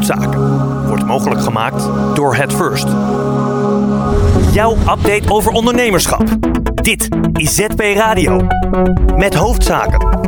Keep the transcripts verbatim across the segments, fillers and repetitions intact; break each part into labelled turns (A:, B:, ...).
A: Hoofdzaken wordt mogelijk gemaakt door Het First. Jouw update over ondernemerschap. Dit is Z P Radio. Met Hoofdzaken.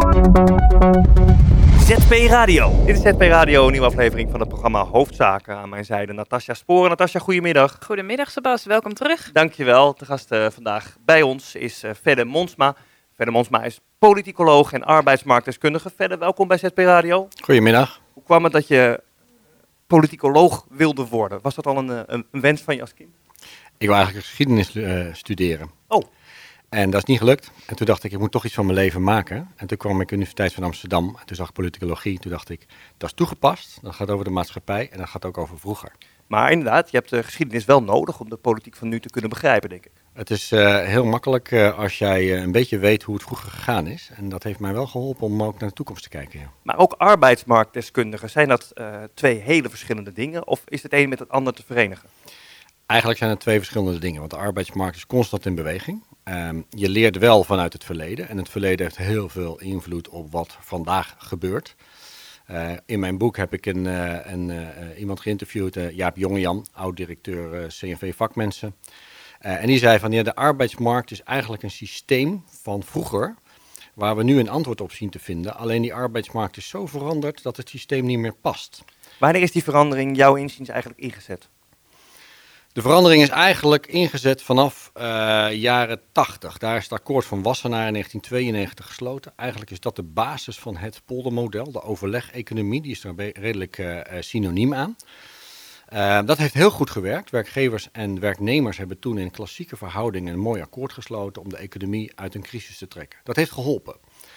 A: Z P Radio. Dit is Z P Radio, een nieuwe aflevering van het programma Hoofdzaken. Aan mijn zijde Natasja Sporen. Natasja, goedemiddag.
B: Goedemiddag Sebas, welkom terug.
A: Dankjewel. De gast uh, vandaag bij ons is uh, Fedde Monsma. Fedde Monsma is politicoloog en arbeidsmarktdeskundige. Fedde, welkom bij Z P Radio.
C: Goedemiddag.
A: Hoe kwam het dat je politicoloog wilde worden? Was dat al een, een, een wens van je als kind?
C: Ik wil eigenlijk geschiedenis uh, studeren.
A: Oh.
C: En dat is niet gelukt. En toen dacht ik, ik moet toch iets van mijn leven maken. En toen kwam ik de Universiteit van Amsterdam. En toen zag ik politicologie. Toen dacht ik, dat is toegepast. Dat gaat over de maatschappij en dat gaat ook over vroeger.
A: Maar inderdaad, je hebt de geschiedenis wel nodig om de politiek van nu te kunnen begrijpen, denk ik.
C: Het is uh, heel makkelijk uh, als jij uh, een beetje weet hoe het vroeger gegaan is. En dat heeft mij wel geholpen om ook naar de toekomst te kijken. Ja.
A: Maar ook arbeidsmarktdeskundigen, zijn dat uh, twee hele verschillende dingen? Of is het een met het ander te verenigen?
C: Eigenlijk zijn het twee verschillende dingen. Want de arbeidsmarkt is constant in beweging. Um, je leert wel vanuit het verleden. En het verleden heeft heel veel invloed op wat vandaag gebeurt. Uh, in mijn boek heb ik een, uh, een, uh, iemand geïnterviewd, uh, Jaap Jongejan, oud-directeur uh, C N V Vakmensen. Uh, en die zei van ja, de arbeidsmarkt is eigenlijk een systeem van vroeger, waar we nu een antwoord op zien te vinden. Alleen die arbeidsmarkt is zo veranderd dat het systeem niet meer past.
A: Wanneer is die verandering jouw inziens eigenlijk ingezet?
C: De verandering is eigenlijk ingezet vanaf uh, jaren tachtig. Daar is het akkoord van Wassenaar in negentien tweeënnegentig gesloten. Eigenlijk is dat de basis van het poldermodel, de overleg-economie. Die is daar redelijk uh, synoniem aan. Uh, dat heeft heel goed gewerkt. Werkgevers en werknemers hebben toen in klassieke verhoudingen een mooi akkoord gesloten om de economie uit een crisis te trekken. Dat heeft geholpen.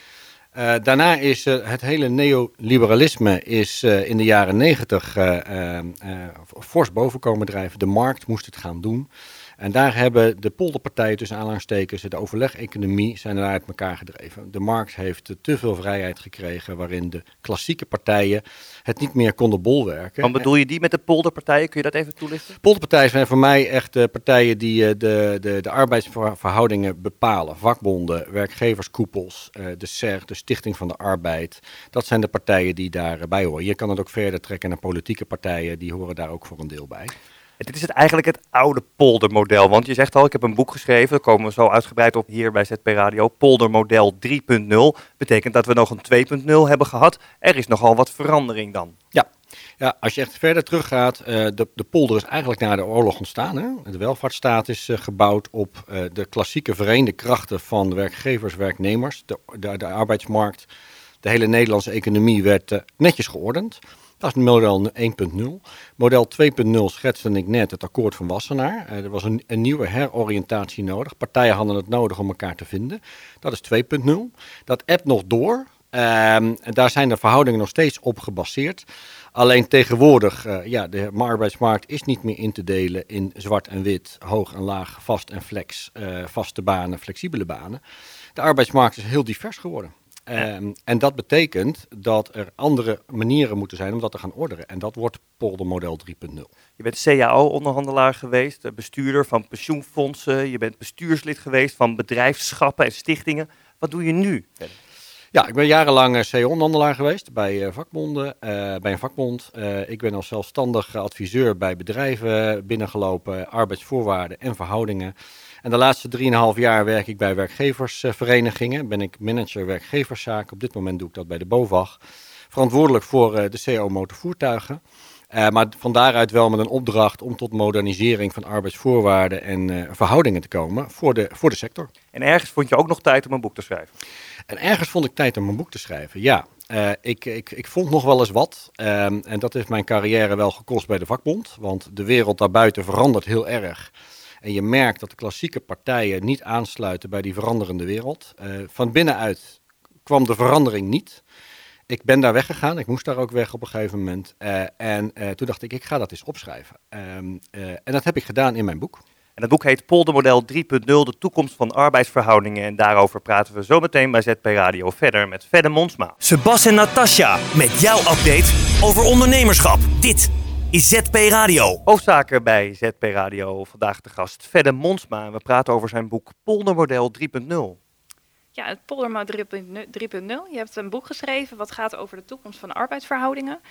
C: Uh, daarna is uh, het hele neoliberalisme is uh, in de jaren negentig uh, uh, uh, fors boven komen drijven. De markt moest het gaan doen. En daar hebben de polderpartijen tussen aanhalingstekens, de overleg-economie, zijn er uit elkaar gedreven. De markt heeft uh, te veel vrijheid gekregen waarin de klassieke partijen het niet meer konden bolwerken.
A: Wat bedoel je die met de polderpartijen? Kun je dat even toelichten?
C: Polderpartijen zijn voor mij echt uh, partijen die uh, de, de, de arbeidsverhoudingen bepalen. Vakbonden, werkgeverskoepels, uh, de S E R, de Stichting van de Arbeid. Dat zijn de partijen die daarbij horen. Je kan het ook verder trekken naar politieke partijen, die horen daar ook voor een deel bij.
A: Dit is het eigenlijk het oude poldermodel, want je zegt al, ik heb een boek geschreven, daar komen we zo uitgebreid op hier bij Z P Radio. Poldermodel drie punt nul betekent dat we nog een twee punt nul hebben gehad. Er is nogal wat verandering dan.
C: Ja, ja als je echt verder teruggaat, uh, de, de polder is eigenlijk na de oorlog ontstaan. Hè? De welvaartsstaat is uh, gebouwd op uh, de klassieke vereende krachten van werkgevers, werknemers, de, de, de arbeidsmarkt. De hele Nederlandse economie werd uh, netjes geordend. Dat is model één punt nul. Model twee punt nul schetste ik net, het akkoord van Wassenaar. Uh, er was een, een nieuwe heroriëntatie nodig. Partijen hadden het nodig om elkaar te vinden. Dat is twee punt nul. Dat appt nog door. Uh, en daar zijn de verhoudingen nog steeds op gebaseerd. Alleen tegenwoordig, uh, ja, de arbeidsmarkt is niet meer in te delen in zwart en wit, hoog en laag, vast en flex, uh, vaste banen, flexibele banen. De arbeidsmarkt is heel divers geworden. Um, en dat betekent dat er andere manieren moeten zijn om dat te gaan ordenen. En dat wordt poldermodel drie punt nul.
A: Je bent C A O-onderhandelaar geweest, bestuurder van pensioenfondsen. Je bent bestuurslid geweest van bedrijfschappen en stichtingen. Wat doe je nu?
C: Ja, ik ben jarenlang C A O-onderhandelaar geweest bij uh, vakbonden, uh, bij een vakbond. Uh, ik ben als zelfstandig adviseur bij bedrijven binnengelopen, arbeidsvoorwaarden en verhoudingen. En de laatste drieënhalf jaar werk ik bij werkgeversverenigingen. Ben ik manager werkgeverszaken. Op dit moment doe ik dat bij de BOVAG. Verantwoordelijk voor uh, de C A O motorvoertuigen. Uh, maar van daaruit wel met een opdracht om tot modernisering van arbeidsvoorwaarden en uh, verhoudingen te komen voor de, voor de sector.
A: En ergens vond je ook nog tijd om een boek te schrijven?
C: En ergens vond ik tijd om een boek te schrijven, ja. Uh, ik, ik, ik vond nog wel eens wat. Um, en dat heeft mijn carrière wel gekost bij de vakbond. Want de wereld daarbuiten verandert heel erg. En je merkt dat de klassieke partijen niet aansluiten bij die veranderende wereld. Uh, van binnenuit kwam de verandering niet. Ik ben daar weggegaan. Ik moest daar ook weg op een gegeven moment. Uh, en uh, toen dacht ik, ik ga dat eens opschrijven. Um, uh, en dat heb ik gedaan in mijn boek.
A: En dat boek heet Poldermodel drie punt nul, de toekomst van arbeidsverhoudingen. En daarover praten we zo meteen bij Z P Radio verder met Fedde Monsma. Sebas en Natasja met jouw update over ondernemerschap. Dit is Z P Radio. Hoofdzaken bij Z P Radio. Vandaag de gast Fedde Monsma. We praten over zijn boek Poldermodel drie punt nul.
B: Ja, het Poldermodel drie punt nul. Je hebt een boek geschreven wat gaat over de toekomst van arbeidsverhoudingen.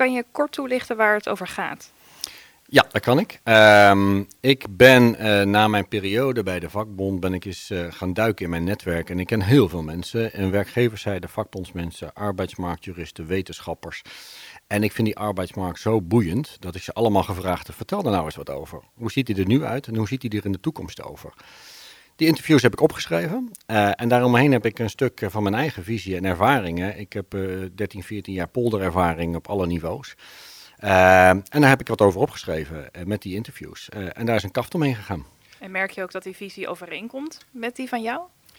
B: kan je kort toelichten waar het over gaat?
C: Ja, dat kan ik. Um, ik ben uh, na mijn periode bij de vakbond ben ik eens uh, gaan duiken in mijn netwerk. En ik ken heel veel mensen. En werkgeverszijde, vakbondsmensen, arbeidsmarktjuristen, wetenschappers. En ik vind die arbeidsmarkt zo boeiend dat ik ze allemaal gevraagd heb, vertel er nou eens wat over. Hoe ziet die er nu uit en hoe ziet die er in de toekomst over? Die interviews heb ik opgeschreven uh, en daaromheen heb ik een stuk van mijn eigen visie en ervaringen. Ik heb uh, dertien, veertien jaar polderervaring op alle niveaus. Uh, en daar heb ik wat over opgeschreven uh, met die interviews. Uh, en daar is een kaft omheen gegaan.
B: En merk je ook dat die visie overeenkomt met die van jou?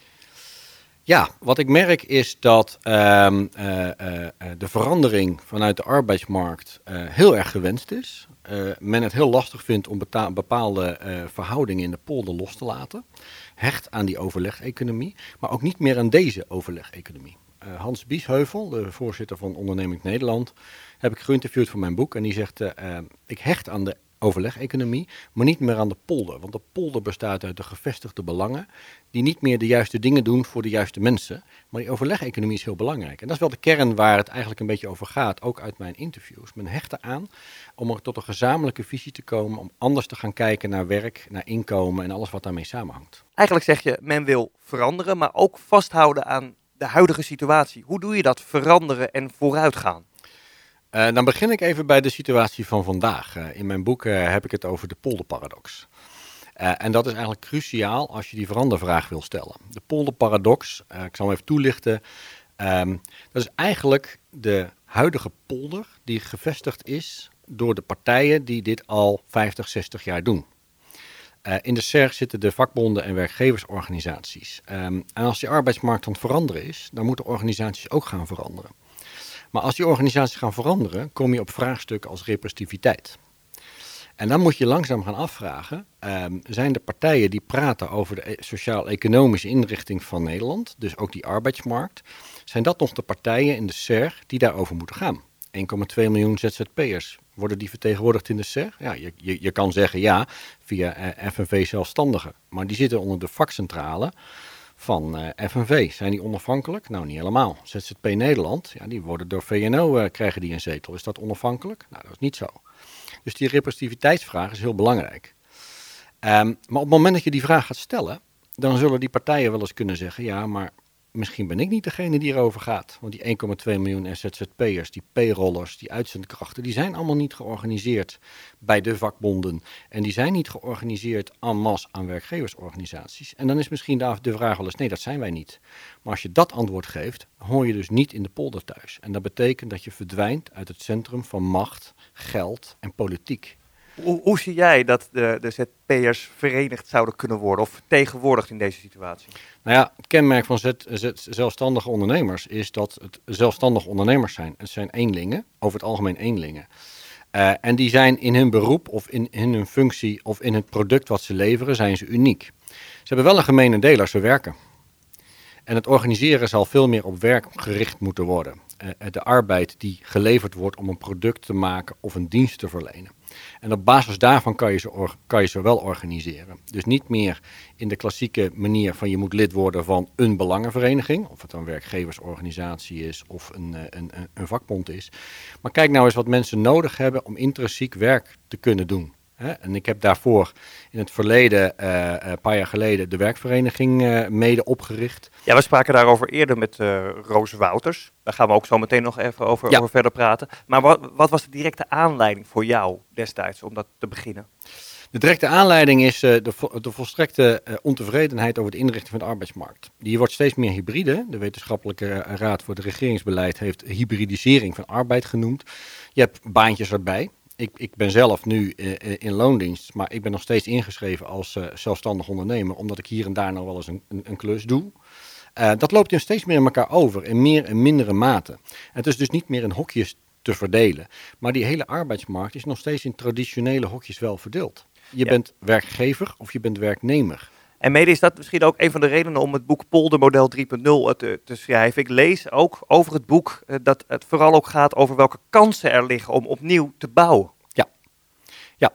C: Ja, wat ik merk is dat uh, uh, uh, de verandering vanuit de arbeidsmarkt uh, heel erg gewenst is. Uh, men het heel lastig vindt om beta- bepaalde uh, verhoudingen in de polder los te laten. Hecht aan die overleg-economie, maar ook niet meer aan deze overleg-economie. Uh, Hans Biesheuvel, de voorzitter van Onderneming Nederland, heb ik geïnterviewd voor mijn boek. En die zegt, uh, uh, ik hecht aan de overleg-economie, maar niet meer aan de polder. Want de polder bestaat uit de gevestigde belangen die niet meer de juiste dingen doen voor de juiste mensen. Maar die overleg-economie is heel belangrijk. En dat is wel de kern waar het eigenlijk een beetje over gaat, ook uit mijn interviews. Men hecht eraan om er tot een gezamenlijke visie te komen, om anders te gaan kijken naar werk, naar inkomen en alles wat daarmee samenhangt.
A: Eigenlijk zeg je, men wil veranderen, maar ook vasthouden aan de huidige situatie. Hoe doe je dat, veranderen en vooruitgaan?
C: Uh, dan begin ik even bij de situatie van vandaag. Uh, in mijn boek uh, heb ik het over de polderparadox. Uh, en dat is eigenlijk cruciaal als je die verandervraag wil stellen. De polderparadox, uh, ik zal hem even toelichten. Um, dat is eigenlijk de huidige polder die gevestigd is door de partijen die dit al vijftig, zestig jaar doen. Uh, in de S E R G zitten de vakbonden en werkgeversorganisaties. Um, en als die arbeidsmarkt aan het veranderen is, dan moeten organisaties ook gaan veranderen. Maar als die organisaties gaan veranderen, kom je op vraagstukken als representativiteit. En dan moet je langzaam gaan afvragen, um, zijn de partijen die praten over de sociaal-economische inrichting van Nederland, dus ook die arbeidsmarkt, zijn dat nog de partijen in de S E R G die daarover moeten gaan? één komma twee miljoen Z Z P'ers, worden die vertegenwoordigd in de S E R G? Ja, je, je, je kan zeggen ja, via uh, F N V zelfstandigen, maar die zitten onder de vakcentrale van uh, F N V. Zijn die onafhankelijk? Nou, niet helemaal. Z Z P Nederland, ja, die worden door V N O, uh, krijgen die een zetel. Is dat onafhankelijk? Nou, dat is niet zo. Dus die representativiteitsvraag is heel belangrijk. Um, maar op het moment dat je die vraag gaat stellen, dan zullen die partijen wel eens kunnen zeggen, ja, maar misschien ben ik niet degene die erover gaat. Want die één komma twee miljoen Z Z P'ers, die payrollers, die uitzendkrachten, die zijn allemaal niet georganiseerd bij de vakbonden. En die zijn niet georganiseerd en masse aan werkgeversorganisaties. En dan is misschien de, de vraag wel eens, nee, dat zijn wij niet. Maar als je dat antwoord geeft, hoor je dus niet in de polder thuis. En dat betekent dat je verdwijnt uit het centrum van macht, geld en politiek.
A: Hoe, hoe zie jij dat de, de Z Z P'ers verenigd zouden kunnen worden of vertegenwoordigd in deze situatie?
C: Nou ja, het kenmerk van z, z, zelfstandige ondernemers is dat het zelfstandige ondernemers zijn. Het zijn eenlingen, over het algemeen eenlingen. Uh, en die zijn in hun beroep of in, in hun functie of in het product wat ze leveren, zijn ze uniek. Ze hebben wel een gemene deler, ze werken. En het organiseren zal veel meer op werk gericht moeten worden. Uh, de arbeid die geleverd wordt om een product te maken of een dienst te verlenen. En op basis daarvan kan je, ze or- kan je ze wel organiseren. Dus niet meer in de klassieke manier van je moet lid worden van een belangenvereniging. Of het een werkgeversorganisatie is of een, een, een, een vakbond is. Maar kijk nou eens wat mensen nodig hebben om intrinsiek werk te kunnen doen. He, en ik heb daarvoor in het verleden, uh, een paar jaar geleden, de werkvereniging uh, mede opgericht.
A: Ja, we spraken daarover eerder met uh, Roos Wouters. Daar gaan we ook zo meteen nog even over,
C: ja.
A: over verder praten. Maar wat, wat was de directe aanleiding voor jou destijds om dat te beginnen?
C: De directe aanleiding is uh, de, vo- de volstrekte uh, ontevredenheid over de inrichting van de arbeidsmarkt. Die wordt steeds meer hybride. De Wetenschappelijke Raad voor het Regeringsbeleid heeft hybridisering van arbeid genoemd. Je hebt baantjes erbij. Ik, ik ben zelf nu uh, in loondienst, maar ik ben nog steeds ingeschreven als uh, zelfstandig ondernemer, omdat ik hier en daar nog wel eens een, een, een klus doe. Uh, dat loopt in steeds meer in elkaar over, in meer en mindere mate. Het is dus niet meer in hokjes te verdelen, maar die hele arbeidsmarkt is nog steeds in traditionele hokjes wel verdeeld. Je
A: Ja.
C: bent werkgever of je bent werknemer.
A: En mede is dat misschien ook een van de redenen om het boek Poldermodel drie punt nul te, te schrijven. Ik lees ook over het boek uh, dat het vooral ook gaat over welke kansen er liggen om opnieuw te bouwen.
C: Ja,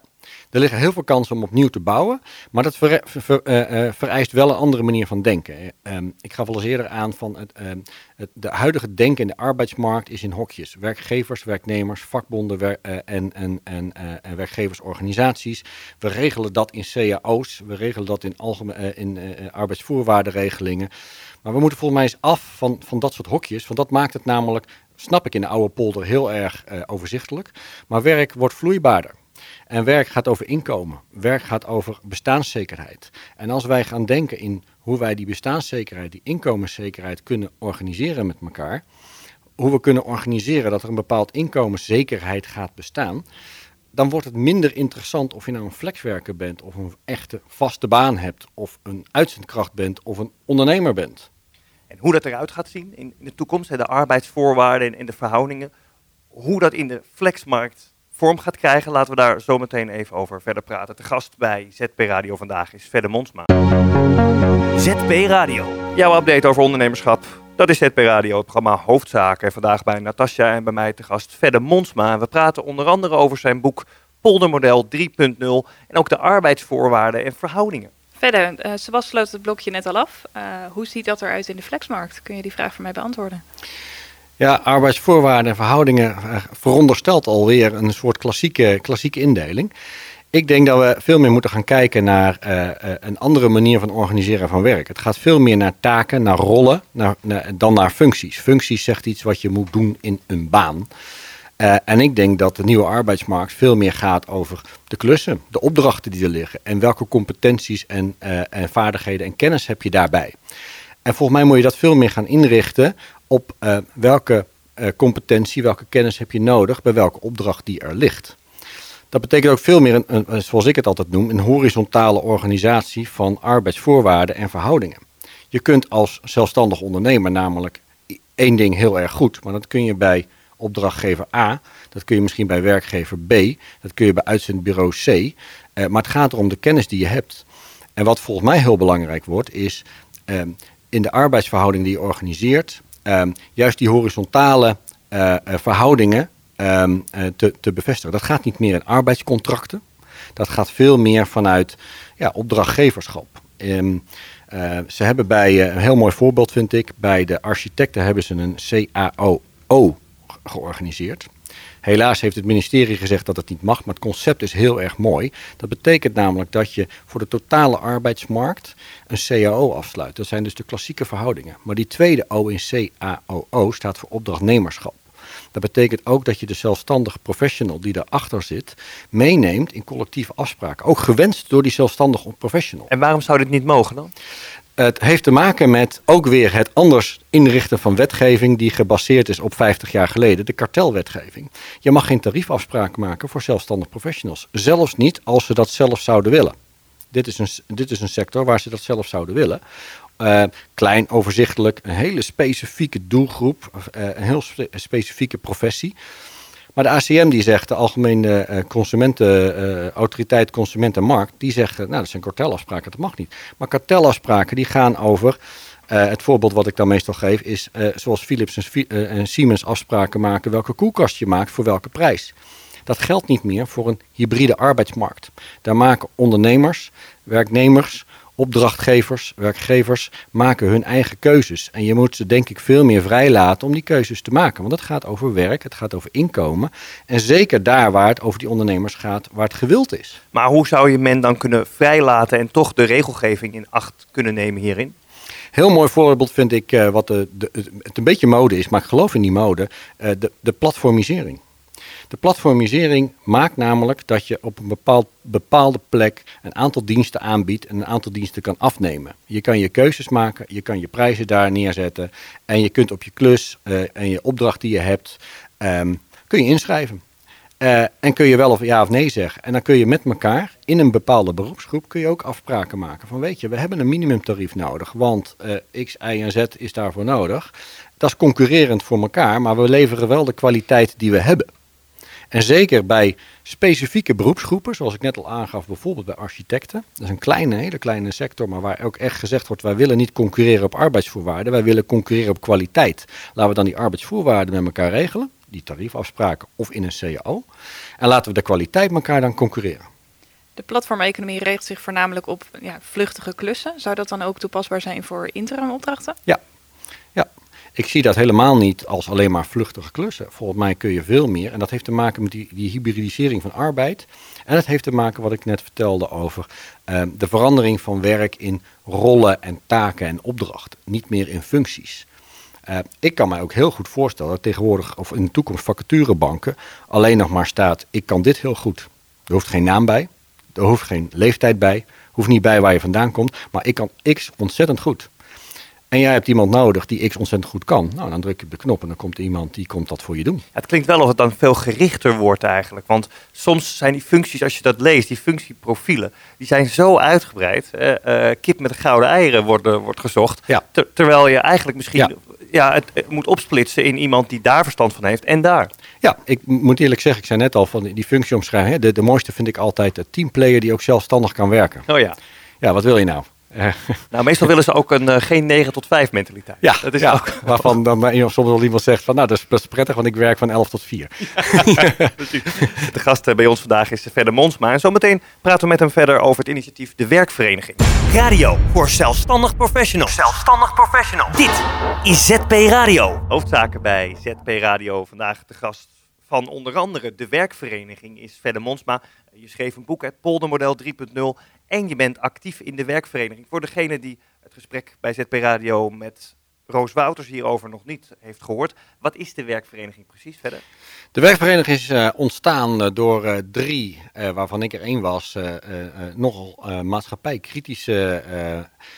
C: Er liggen heel veel kansen om opnieuw te bouwen, maar dat ver, ver, uh, uh, vereist wel een andere manier van denken. Um, ik gaf al eens eerder aan van het, um, het, de huidige denken in de arbeidsmarkt is in hokjes. Werkgevers, werknemers, vakbonden wer, uh, en, en, en, uh, en werkgeversorganisaties. We regelen dat in C A O's, we regelen dat in, algemeen, uh, in uh, arbeidsvoorwaardenregelingen. Maar we moeten volgens mij eens af van, van dat soort hokjes, want dat maakt het namelijk, snap ik in de oude polder, heel erg uh, overzichtelijk. Maar werk wordt vloeibaarder. En werk gaat over inkomen. Werk gaat over bestaanszekerheid. En als wij gaan denken in hoe wij die bestaanszekerheid, die inkomenszekerheid kunnen organiseren met elkaar, hoe we kunnen organiseren dat er een bepaald inkomenszekerheid gaat bestaan, dan wordt het minder interessant of je nou een flexwerker bent of een echte vaste baan hebt of een uitzendkracht bent of een ondernemer bent.
A: En hoe dat eruit gaat zien in de toekomst, de arbeidsvoorwaarden en de verhoudingen, hoe dat in de flexmarkt vorm gaat krijgen, laten we daar zo meteen even over verder praten. De gast bij Z P Radio vandaag is Fedde Monsma. Z P Radio, jouw update over ondernemerschap. Dat is Z P Radio, het programma Hoofdzaken. En vandaag bij Natasja en bij mij te gast Fedde Monsma. En we praten onder andere over zijn boek Poldermodel drie punt nul en ook de arbeidsvoorwaarden en verhoudingen.
B: Verder, uh, Sebas sloot het blokje net al af. Uh, hoe ziet dat eruit in de flexmarkt? Kun je die vraag voor mij beantwoorden?
C: Ja, arbeidsvoorwaarden en verhoudingen uh, veronderstelt alweer een soort klassieke, klassieke indeling. Ik denk dat we veel meer moeten gaan kijken naar uh, uh, een andere manier van organiseren van werk. Het gaat veel meer naar taken, naar rollen, naar, naar, dan naar functies. Functies zegt iets wat je moet doen in een baan. Uh, en ik denk dat de nieuwe arbeidsmarkt veel meer gaat over de klussen, de opdrachten die er liggen en welke competenties en, uh, en vaardigheden en kennis heb je daarbij. En volgens mij moet je dat veel meer gaan inrichten op uh, welke uh, competentie, welke kennis heb je nodig bij welke opdracht die er ligt. Dat betekent ook veel meer, een, een, zoals ik het altijd noem, een horizontale organisatie van arbeidsvoorwaarden en verhoudingen. Je kunt als zelfstandig ondernemer namelijk één ding heel erg goed, maar dat kun je bij opdrachtgever A, dat kun je misschien bij werkgever B, dat kun je bij uitzendbureau C. Uh, maar het gaat erom de kennis die je hebt. En wat volgens mij heel belangrijk wordt, is uh, in de arbeidsverhouding die je organiseert, uh, juist die horizontale uh, uh, verhoudingen uh, uh, te, te bevestigen. Dat gaat niet meer in arbeidscontracten. Dat gaat veel meer vanuit ja, opdrachtgeverschap. Um, uh, ze hebben bij, uh, een heel mooi voorbeeld vind ik, bij de architecten hebben ze een C A O O georganiseerd. Helaas heeft het ministerie gezegd dat het niet mag, maar het concept is heel erg mooi. Dat betekent namelijk dat je voor de totale arbeidsmarkt een C A O afsluit. Dat zijn dus de klassieke verhoudingen. Maar die tweede O in C A O O staat voor opdrachtnemerschap. Dat betekent ook dat je de zelfstandige professional die daarachter zit meeneemt in collectieve afspraken. Ook gewenst door die zelfstandige professional.
A: En waarom zou dit niet mogen dan?
C: Het heeft te maken met ook weer het anders inrichten van wetgeving die gebaseerd is op vijftig jaar geleden, de kartelwetgeving. Je mag geen tariefafspraken maken voor zelfstandig professionals. Zelfs niet als ze dat zelf zouden willen. Dit is een, dit is een sector waar ze dat zelf zouden willen. Uh, klein, overzichtelijk, een hele specifieke doelgroep, uh, een heel spe- specifieke professie. Maar de A C M die zegt, de Algemene uh, consumenten, uh, Autoriteit Consument en Markt, die zegt, nou dat zijn kartelafspraken, dat mag niet. Maar kartelafspraken die gaan over, uh, het voorbeeld wat ik dan meestal geef, is uh, zoals Philips en, uh, en Siemens afspraken maken welke koelkast je maakt voor welke prijs. Dat geldt niet meer voor een hybride arbeidsmarkt. Daar maken ondernemers, werknemers, opdrachtgevers, werkgevers maken hun eigen keuzes. En je moet ze denk ik veel meer vrij laten om die keuzes te maken. Want het gaat over werk, het gaat over inkomen. En zeker daar waar het over die ondernemers gaat, waar het gewild is.
A: Maar hoe zou je men dan kunnen vrijlaten en toch de regelgeving in acht kunnen nemen hierin?
C: Heel mooi voorbeeld vind ik, uh, wat de, de, het een beetje mode is, maar ik geloof in die mode, uh, de, de platformisering. De platformisering maakt namelijk dat je op een bepaald, bepaalde plek een aantal diensten aanbiedt en een aantal diensten kan afnemen. Je kan je keuzes maken, je kan je prijzen daar neerzetten en je kunt op je klus uh, en je opdracht die je hebt, um, kun je inschrijven. Uh, en kun je wel of ja of nee zeggen. En dan kun je met elkaar in een bepaalde beroepsgroep kun je ook afspraken maken. Van weet je, we hebben een minimumtarief nodig, want uh, X, Y en Z is daarvoor nodig. Dat is concurrerend voor elkaar, maar we leveren wel de kwaliteit die we hebben. En zeker bij specifieke beroepsgroepen, zoals ik net al aangaf, bijvoorbeeld bij architecten. Dat is een kleine, hele kleine sector, maar waar ook echt gezegd wordt, wij willen niet concurreren op arbeidsvoorwaarden, wij willen concurreren op kwaliteit. Laten we dan die arbeidsvoorwaarden met elkaar regelen, die tariefafspraken of in een C A O. En laten we de kwaliteit met elkaar dan concurreren.
B: De platformeconomie richt zich voornamelijk op ja, vluchtige klussen. Zou dat dan ook toepasbaar zijn voor interimopdrachten?
C: Ja. ja, ik zie dat helemaal niet als alleen maar vluchtige klussen. Volgens mij kun je veel meer. En dat heeft te maken met die, die hybridisering van arbeid. En het heeft te maken wat ik net vertelde over uh, de verandering van werk in rollen en taken en opdrachten. Niet meer in functies. Uh, ik kan mij ook heel goed voorstellen dat tegenwoordig of in de toekomst vacaturebanken alleen nog maar staat, ik kan dit heel goed. Er hoeft geen naam bij, er hoeft geen leeftijd bij, hoeft niet bij waar je vandaan komt, maar ik kan X ontzettend goed. En jij hebt iemand nodig die X ontzettend goed kan. Nou, dan druk je op de knop en dan komt iemand die komt dat voor je doen.
A: Ja, het klinkt wel of het dan veel gerichter wordt eigenlijk. Want soms zijn die functies, als je dat leest, die functieprofielen, die zijn zo uitgebreid. Uh, uh, kip met de gouden eieren worden, wordt gezocht.
C: Ja.
A: Ter, terwijl je eigenlijk misschien
C: Ja.
A: Ja, het, het moet opsplitsen in iemand die daar verstand van heeft en daar.
C: Ja, ik moet eerlijk zeggen, ik zei net al van die functieomschrijving. De, de mooiste vind ik altijd de teamplayer die ook zelfstandig kan werken.
A: Oh ja.
C: Ja, wat wil je nou?
A: Nou, meestal willen ze ook een uh, geen negen tot vijf mentaliteit.
C: Ja,
A: dat is
C: ja,
A: ook.
C: Waarvan dan soms wel iemand zegt van nou, dat is best prettig, want ik werk van elf tot vier.
A: Ja, de gast bij ons vandaag is Fedde Monsma. En zometeen praten we met hem verder over het initiatief De Werkvereniging. Radio voor zelfstandig professionals. Zelfstandig professional. Dit is Z P Radio. Hoofdzaken bij Z P Radio. Vandaag de gast van onder andere De Werkvereniging is Fedde Monsma. Je schreef een boek, het Poldermodel drie punt nul. En je bent actief in de werkvereniging. Voor degene die het gesprek bij Z P Radio met Roos Wouters hierover nog niet heeft gehoord. Wat is de werkvereniging precies verder?
C: De werkvereniging is uh, ontstaan uh, door uh, drie, uh, waarvan ik er één was, uh, uh, uh, nogal uh, maatschappijkritische uh,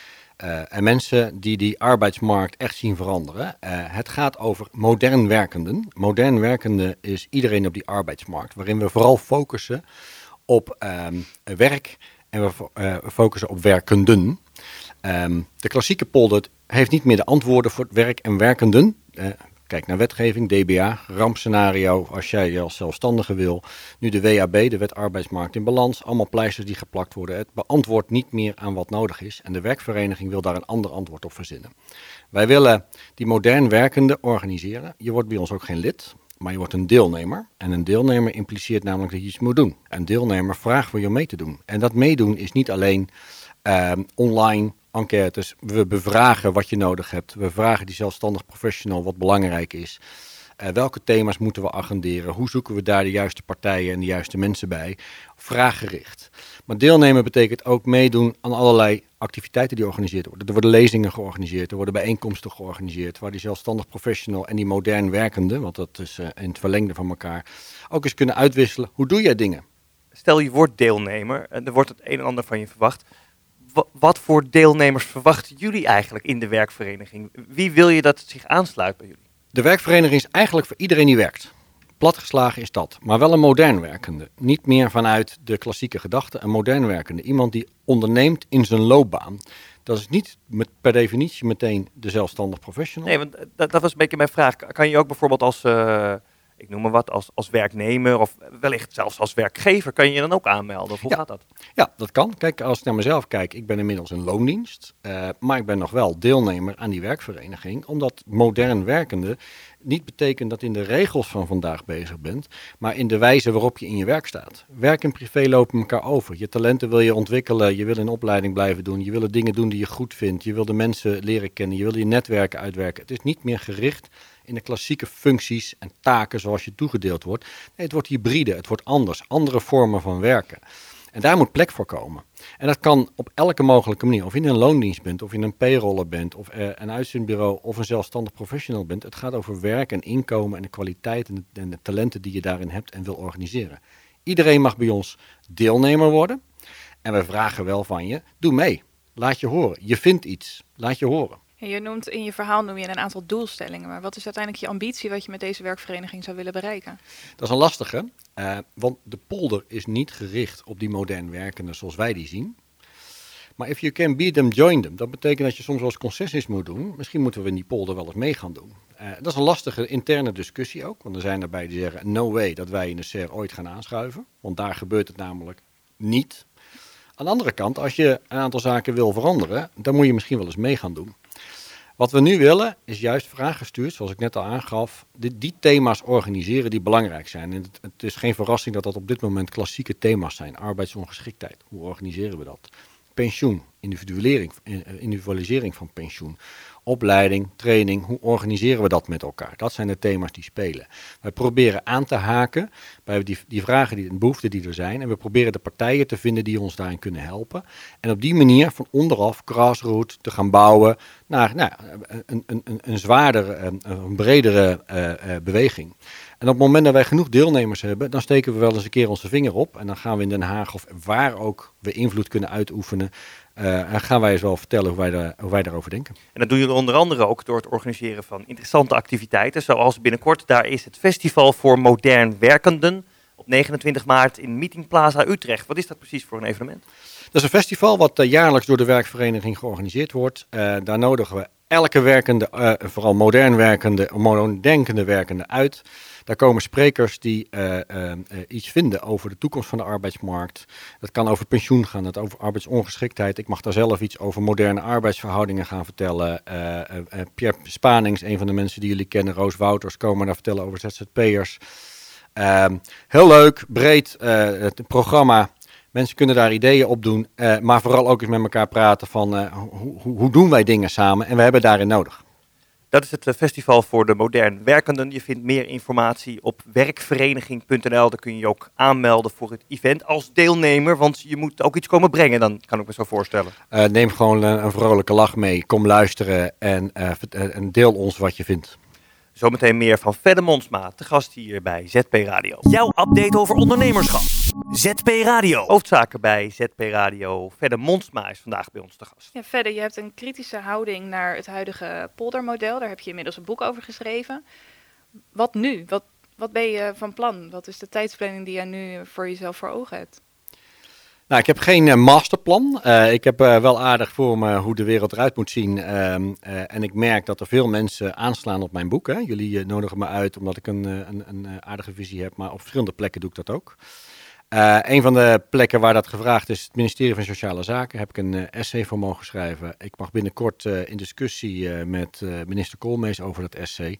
C: uh, en mensen die die arbeidsmarkt echt zien veranderen. Uh, het gaat over modern werkenden. Modern werkende is iedereen op die arbeidsmarkt, waarin we vooral focussen op um, werk en we uh, focussen op werkenden. Um, de klassieke polder heeft niet meer de antwoorden voor het werk en werkenden. Uh, kijk naar wetgeving, D B A, rampscenario, als jij je als zelfstandige wil. Nu de W A B, de Wet Arbeidsmarkt in Balans, allemaal pleisters die geplakt worden. Het beantwoordt niet meer aan wat nodig is. En de werkvereniging wil daar een ander antwoord op verzinnen. Wij willen die modern werkende organiseren. Je wordt bij ons ook geen lid, maar je wordt een deelnemer. En een deelnemer impliceert namelijk dat je iets moet doen. Een deelnemer vraagt voor je mee te doen. En dat meedoen is niet alleen uh, online enquêtes. We bevragen wat je nodig hebt. We vragen die zelfstandig professional wat belangrijk is. Uh, welke thema's moeten we agenderen? Hoe zoeken we daar de juiste partijen en de juiste mensen bij? Vraaggericht. Maar deelnemen betekent ook meedoen aan allerlei activiteiten die georganiseerd worden. Er worden lezingen georganiseerd, er worden bijeenkomsten georganiseerd, waar die zelfstandig professional en die modern werkende, want dat is uh, in het verlengde van elkaar, ook eens kunnen uitwisselen. Hoe doe jij dingen?
A: Stel je wordt deelnemer en er wordt het een en ander van je verwacht. W- wat voor deelnemers verwachten jullie eigenlijk in de werkvereniging? Wie wil je dat het zich aansluit bij jullie?
C: De werkvereniging is eigenlijk voor iedereen die werkt. Platgeslagen is dat, maar wel een modern werkende. Niet meer vanuit de klassieke gedachte, een modern werkende. Iemand die onderneemt in zijn loopbaan. Dat is niet met, per definitie meteen de zelfstandig professional.
A: Nee, want dat, dat was een beetje mijn vraag. Kan je ook bijvoorbeeld als, uh, ik noem maar wat, als, als werknemer of wellicht zelfs als werkgever, kan je je dan ook aanmelden? Of hoe
C: ja.
A: gaat dat?
C: Ja, dat kan. Kijk, als ik naar mezelf kijk, ik ben inmiddels in loondienst, uh, maar ik ben nog wel deelnemer aan die werkvereniging, omdat modern werkende niet betekent dat je in de regels van vandaag bezig bent, maar in de wijze waarop je in je werk staat. Werk en privé lopen elkaar over. Je talenten wil je ontwikkelen, je wil een opleiding blijven doen, je wil de dingen doen die je goed vindt, je wil de mensen leren kennen, je wil je netwerken uitwerken. Het is niet meer gericht in de klassieke functies en taken zoals je toegedeeld wordt. Nee, het wordt hybride, het wordt anders, andere vormen van werken. En daar moet plek voor komen. En dat kan op elke mogelijke manier. Of je in een loondienst bent, of je een payroller bent, of uh, een uitzendbureau, of een zelfstandig professional bent. Het gaat over werk en inkomen en de kwaliteit en de, en de talenten die je daarin hebt en wil organiseren. Iedereen mag bij ons deelnemer worden. En we vragen wel van je, doe mee. Laat je horen. Je vindt iets. Laat je horen.
B: Je noemt in je verhaal noem je een aantal doelstellingen. Maar wat is uiteindelijk je ambitie wat je met deze werkvereniging zou willen bereiken?
C: Dat is een lastige, uh, want de polder is niet gericht op die modern werkenden zoals wij die zien. Maar if you can beat them, join them. Dat betekent dat je soms wel eens concessies moet doen. Misschien moeten we in die polder wel eens mee gaan doen. Uh, dat is een lastige interne discussie ook. Want er zijn erbij die zeggen, no way dat wij in de S E R ooit gaan aanschuiven. Want daar gebeurt het namelijk niet. Aan de andere kant, als je een aantal zaken wil veranderen, dan moet je misschien wel eens mee gaan doen. Wat we nu willen is juist vraaggestuurd, zoals ik net al aangaf, die, die thema's organiseren die belangrijk zijn. En het, het is geen verrassing dat dat op dit moment klassieke thema's zijn. Arbeidsongeschiktheid, hoe organiseren we dat? Pensioen, individualisering, individualisering van pensioen. Opleiding, training, hoe organiseren we dat met elkaar? Dat zijn de thema's die spelen. Wij proberen aan te haken bij die, die vragen die, en behoeften die er zijn. En we proberen de partijen te vinden die ons daarin kunnen helpen. En op die manier van onderaf, grassroots, te gaan bouwen naar nou, een, een, een, een zwaardere, een, een bredere uh, uh, beweging. En op het moment dat wij genoeg deelnemers hebben, dan steken we wel eens een keer onze vinger op. En dan gaan we in Den Haag of waar ook we invloed kunnen uitoefenen. Uh, en gaan wij eens wel vertellen hoe wij, daar, hoe wij daarover denken.
A: En dat doen jullie onder andere ook door het organiseren van interessante activiteiten. Zoals binnenkort, daar is het Festival voor Modern Werkenden op negenentwintig maart in Meeting Plaza Utrecht. Wat is dat precies voor een evenement?
C: Dat is een festival wat uh, jaarlijks door de werkvereniging georganiseerd wordt. Uh, daar nodigen we elke werkende, uh, vooral modern werkende, modern denkende werkende uit. Daar komen sprekers die uh, uh, uh, iets vinden over de toekomst van de arbeidsmarkt. Dat kan over pensioen gaan, dat over arbeidsongeschiktheid. Ik mag daar zelf iets over moderne arbeidsverhoudingen gaan vertellen. Uh, uh, uh, Pierre Spanings, een van de mensen die jullie kennen, Roos Wouters, komen daar vertellen over Z Z P'ers. Uh, heel leuk, breed uh, het programma. Mensen kunnen daar ideeën op doen, uh, maar vooral ook eens met elkaar praten van uh, hoe, hoe, hoe doen wij dingen samen en we hebben daarin nodig.
A: Dat is het Festival voor de Modern Werkenden. Je vindt meer informatie op werkvereniging punt n l. Daar kun je je ook aanmelden voor het event als deelnemer, want je moet ook iets komen brengen, dan kan ik me zo voorstellen.
C: Uh, neem gewoon een, een vrolijke lach mee, kom luisteren en, uh, en deel ons wat je vindt.
A: Zometeen meer van Fedde Mondsma, te gast hier bij Z P Radio. Jouw update over ondernemerschap. Z P Radio. Hoofdzaken bij Z P Radio. Fedde Mondsma is vandaag bij ons te gast.
B: Ja, Fedde, je hebt een kritische houding naar het huidige poldermodel. Daar heb je inmiddels een boek over geschreven. Wat nu? Wat, wat ben je van plan? Wat is de tijdsplanning die je nu voor jezelf voor ogen hebt?
C: Nou, ik heb geen uh, masterplan. Uh, ik heb uh, wel aardig voor me hoe de wereld eruit moet zien. Uh, uh, en ik merk dat er veel mensen aanslaan op mijn boek. Hè. Jullie uh, nodigen me uit omdat ik een, een, een aardige visie heb, maar op verschillende plekken doe ik dat ook. Uh, een van de plekken waar dat gevraagd is, het ministerie van Sociale Zaken, heb ik een uh, essay voor mogen schrijven. Ik mag binnenkort uh, in discussie uh, met uh, minister Koolmees over dat essay.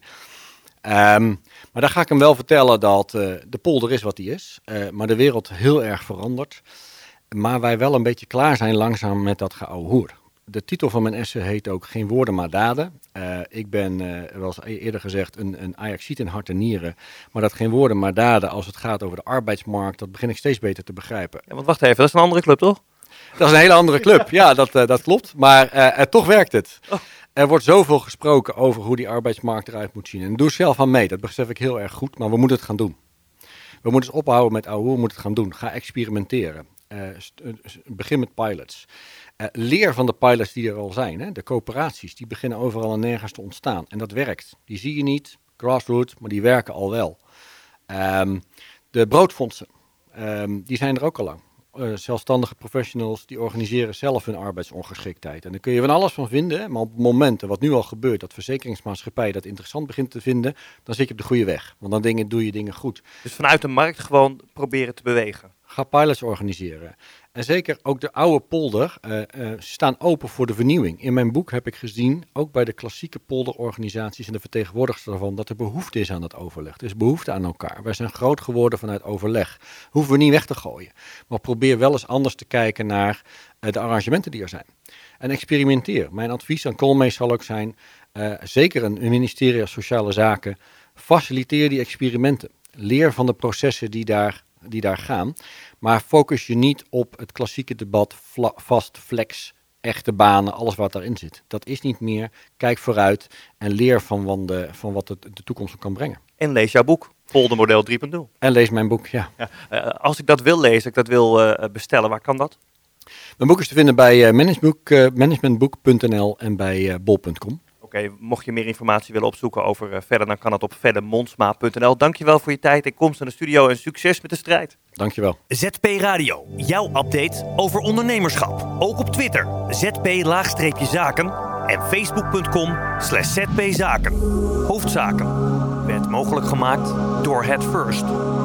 C: Um, maar daar ga ik hem wel vertellen dat uh, de polder is wat die is, uh, maar de wereld heel erg verandert. Maar wij wel een beetje klaar zijn langzaam met dat geouwehoer. De titel van mijn essay heet ook Geen woorden maar daden. Uh, ik ben, uh, wel eens eerder gezegd, een, een Ajaxiet in hart en nieren. Maar dat geen woorden maar daden als het gaat over de arbeidsmarkt, dat begin ik steeds beter te begrijpen.
A: Ja, want wacht even, dat is een andere club toch?
C: Dat is een hele andere club, ja, dat, uh, dat klopt. Maar uh, uh, toch werkt het. Oh. Er wordt zoveel gesproken over hoe die arbeidsmarkt eruit moet zien. En doe zelf aan mee, dat besef ik heel erg goed, maar we moeten het gaan doen. We moeten eens ophouden met ouwe, we moeten het gaan doen. Ga experimenteren. Uh, st- uh, begin met pilots. Uh, leer van de pilots die er al zijn. Hè? De coöperaties, die beginnen overal en nergens te ontstaan. En dat werkt. Die zie je niet, grassroots, maar die werken al wel. Um, de broodfondsen, um, die zijn er ook al lang. Uh, zelfstandige professionals, die organiseren zelf hun arbeidsongeschiktheid. En daar kun je van alles van vinden. Maar op momenten, wat nu al gebeurt, dat verzekeringsmaatschappij dat interessant begint te vinden, dan zit je op de goede weg. Want dan dingen, doe je dingen goed.
A: Dus vanuit de markt gewoon proberen te bewegen.
C: Ga pilots organiseren. En zeker ook de oude polder uh, uh, staan open voor de vernieuwing. In mijn boek heb ik gezien, ook bij de klassieke polderorganisaties en de vertegenwoordigers daarvan, dat er behoefte is aan het overleg. Er is behoefte aan elkaar. Wij zijn groot geworden vanuit overleg. Hoeven we niet weg te gooien. Maar probeer wel eens anders te kijken naar uh, de arrangementen die er zijn. En experimenteer. Mijn advies aan Koolmees zal ook zijn, uh, zeker een ministerie als Sociale Zaken, faciliteer die experimenten. Leer van de processen die daar die daar gaan, maar focus je niet op het klassieke debat, vla, vast, flex, echte banen, alles wat daarin zit. Dat is niet meer. Kijk vooruit en leer van, de, van wat het de toekomst kan brengen.
A: En lees jouw boek, Poldermodel drie punt nul.
C: En lees mijn boek, ja.
A: ja uh, als ik dat wil lezen, ik dat wil uh, bestellen, waar kan dat?
C: Mijn boek is te vinden bij uh, managementboek, uh, managementboek punt n l en bij uh, bol punt com.
A: Oké, okay, mocht je meer informatie willen opzoeken over uh, verder, dan kan dat op fedde mondsma punt n l. Dankjewel voor je tijd en komst naar de studio en succes met de strijd.
C: Dankjewel.
A: Z P Radio, jouw update over ondernemerschap. Ook op Twitter, Z P-zaken en facebook punt com slash Z P zaken. Hoofdzaken werd mogelijk gemaakt door Het First.